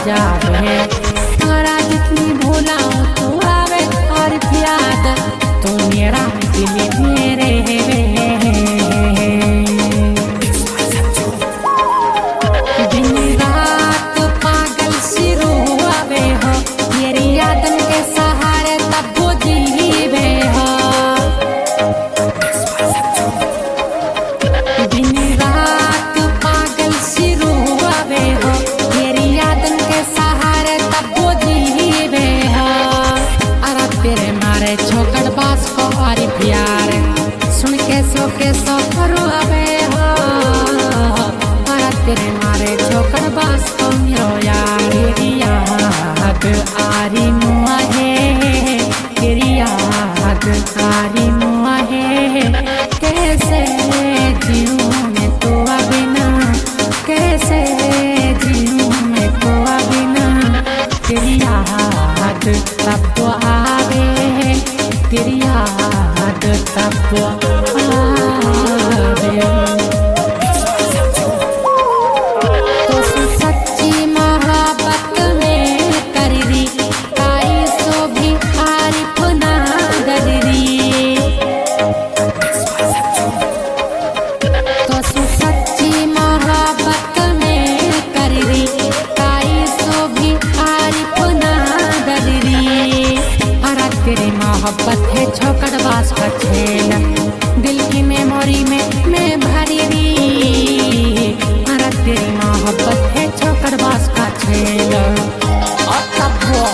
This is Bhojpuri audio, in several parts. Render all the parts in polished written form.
जावे। तारा जितनी भोला तू आवे और याद तू मेरा दिल मेरे दिन रात पागल सिरू आवे हो तेरी यादन के सहारे तब वो जीवे हो। दिन रात पागल सिरू आवे हो तेरी यादन के सहारे तब वो जीवे हो। अरे तेरे मारे छोकड़ बास को और प्यार सुन के सो करो आवे हो। अरे तेरे मारे छोकड़ बास को मेरो यार तेरी याद आरी मुआ है तेरी याद आरी मुआ है। कैसे जीऊं मैं तो बिना कैसे जीऊं मैं तो बिना तेरी याद तब तो आवे तेरी याद तब तो आवे। तो सच्ची मोहब्बत में कररी काई सो भी आरिफ ना दररी। तो सच्ची मोहब्बत में कररी काई सो भी आरिफ ना दररी। अरे तेरी मोहब्बत है छोकड़ बास का खेल दिल की मेमोरी में मैं भरी री। अरे तेरी मोहब्बत है छोकड़ बास का खेल और तब वो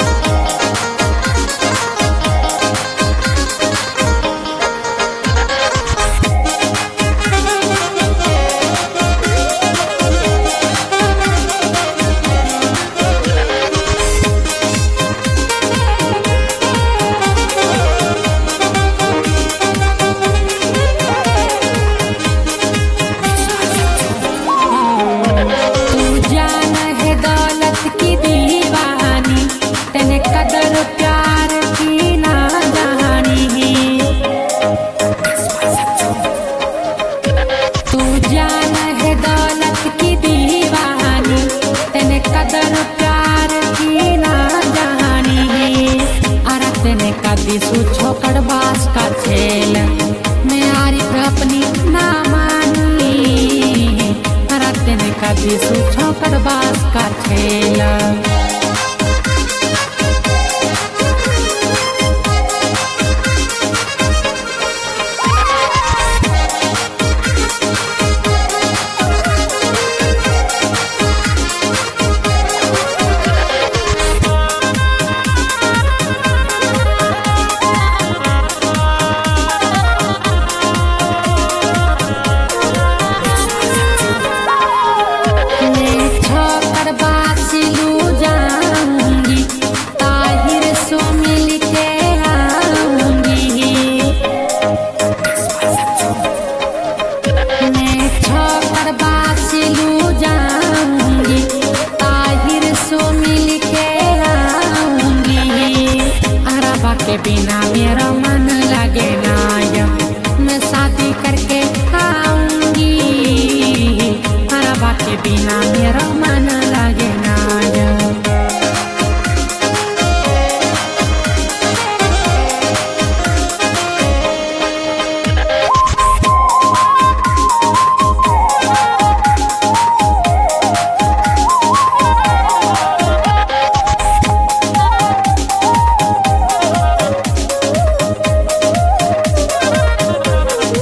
कदर प्यार की ना जानी। तू जान है दौलत की दीवानी तेने कदर प्यार की ना जानी। अरे तेने कदी सू छोकड़ बास का खेल मैं आरिफ अपनी ना मानी। अरे तेने कदी सू छोकड़ बास का खेल। के बिना मेरा मन लगे ना मैं शादी करके आऊंगी। अरबा के बिना मेरा मन लगे ना।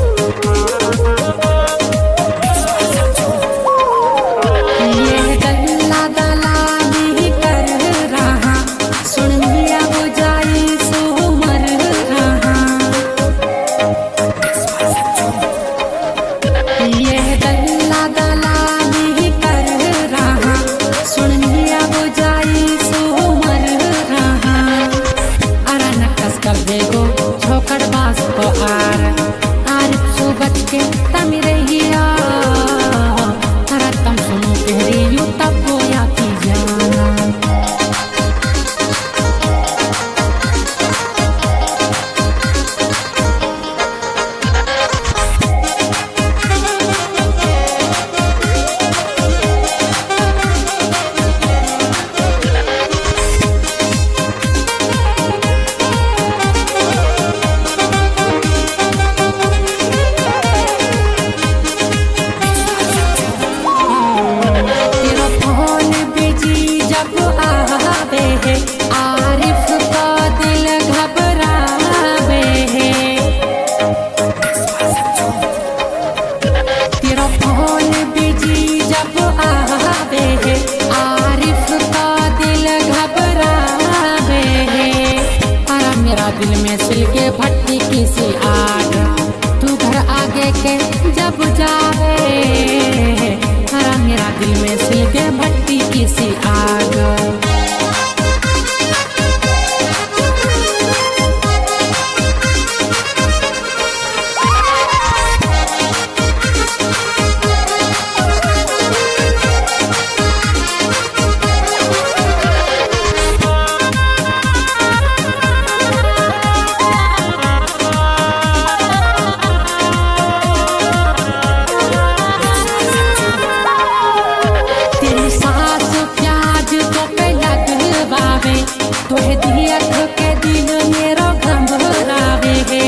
ये सी आग। तू घर आगे के जब जावे हरा मेरा दिल में सिलके भट्टी की सी आग। तोहे दिया के दिन मेरो घबरावे है।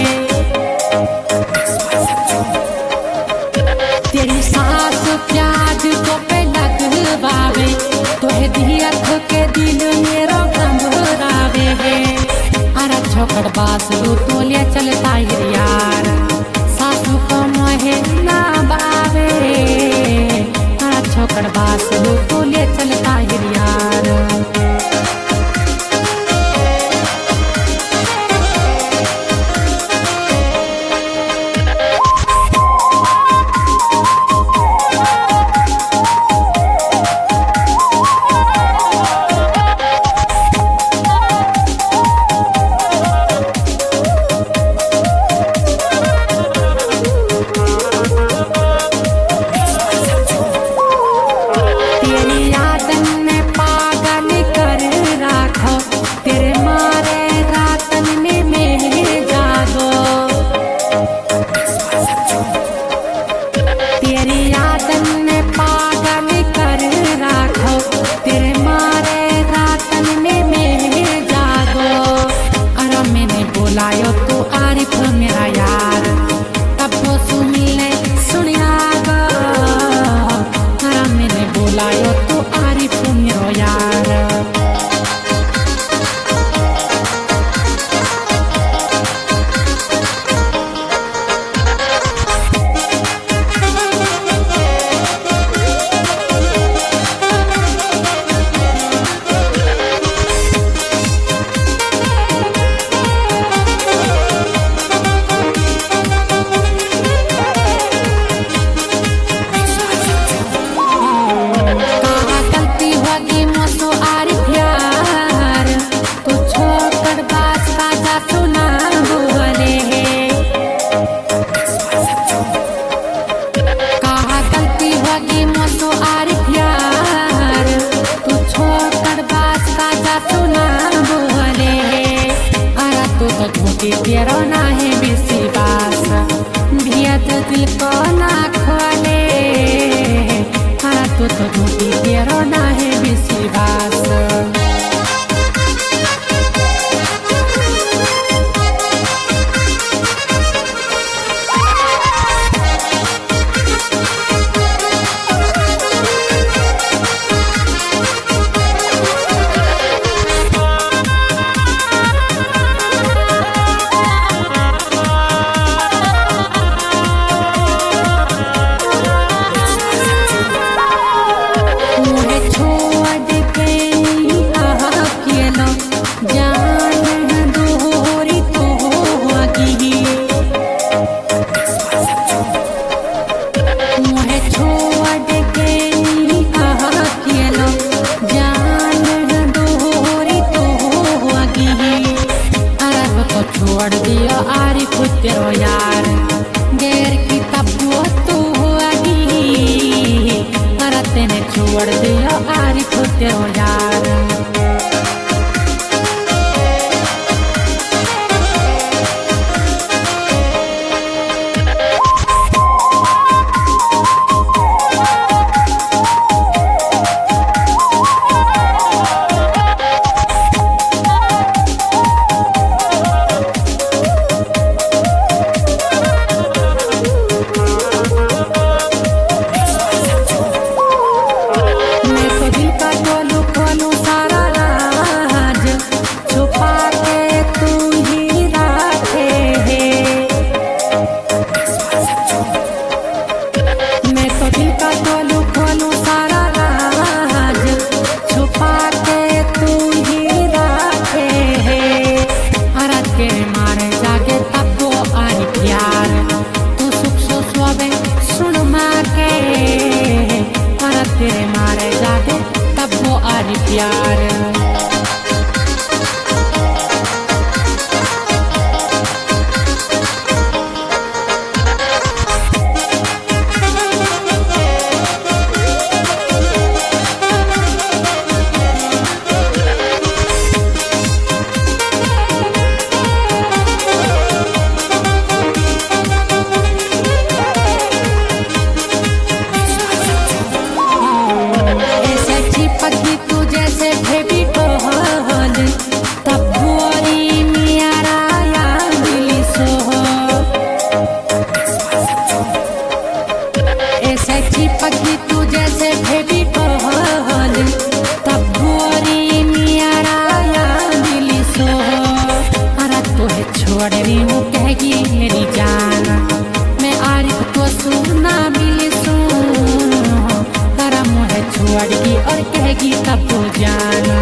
तेरी सास प्याज तो पे लगवावे तोहे दिया के दिन मेरो घबरावे है। अरे छोकड़ बास दू तोलिया चलता है यार सासू को मोहे ना बावे। अरे छोकड़ बास दू तोलिया चलता है यार। तो आरिफ मेरा यार तब तो सुनिले सुनिया गो। मैंने बोलायो तो आरिफ मेरो यार। तेरो ना है विश्वास भिया तो दिल को ना खोले। हाँ तो झूठी तेरो ना है विश्वास। छोड़ दियो आरिफ तेरो यार गैर की तब तू आगी। अरे तेने छोड़ दियो आरिफ तेरो यार। मैं तो दिल का टोलू खोलू सारा रात यार। चिपकी तू जैसे भेबी कहल तब गोरी मियारा दिली सो। अरे तोहे छोड़ रही हूँ कहेगी मेरी जान, मैं आरिफ को सुना मिली सो। तेरा मुँह छोड़गी और कहेगी तब तो जाना।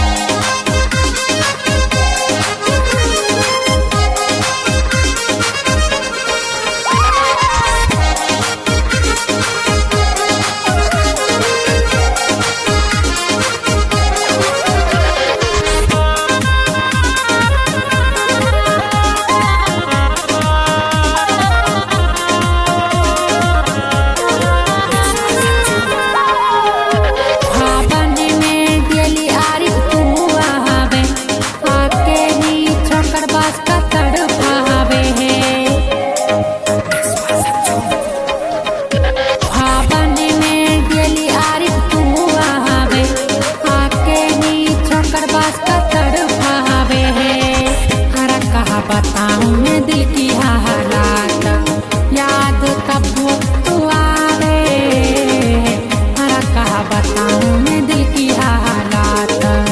बताऊं मैं दिल की हालात, याद कब तू आवे। हरा कहा बताऊं मैं दिल की हालात।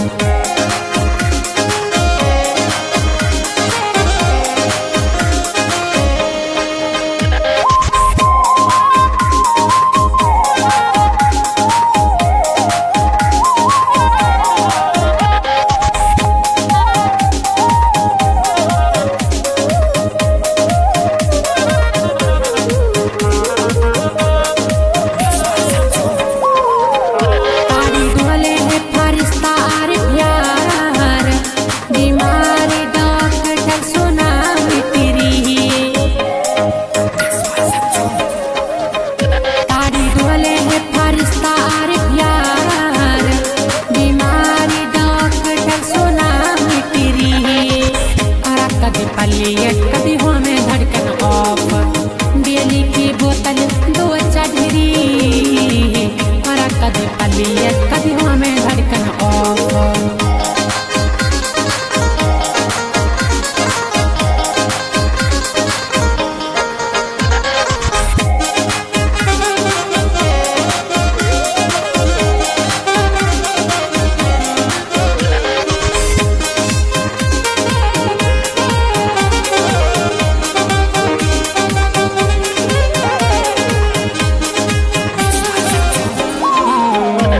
कभी हो में धड़कन ऑफ, बेली की बोतल दो चढ़ी। और कभी पलियत कभी